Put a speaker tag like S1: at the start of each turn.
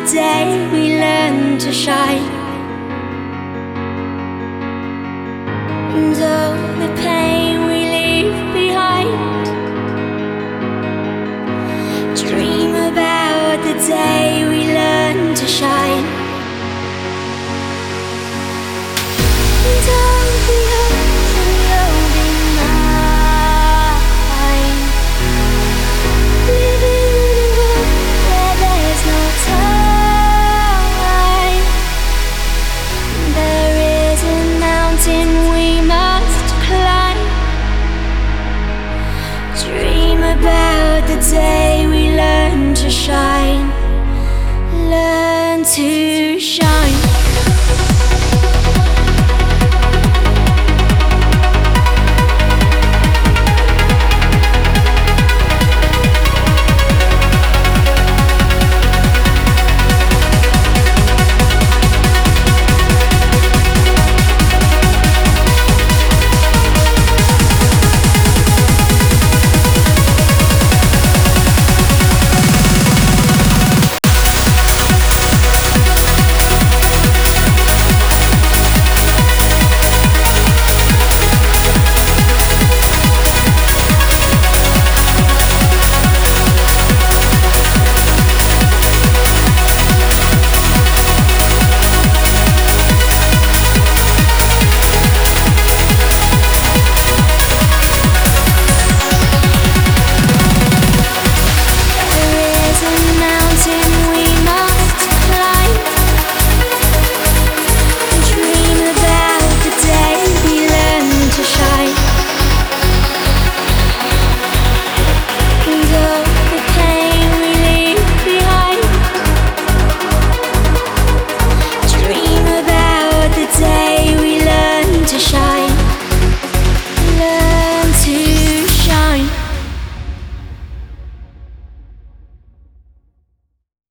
S1: day we learn to shine, and all the pain we leave behind. Dream about the day we learn to shine, and all the hopes we hold in mind. Living in a world where there's no time. There is a mountain we must climb. Dream about the day we learn to shine. Learn to shine.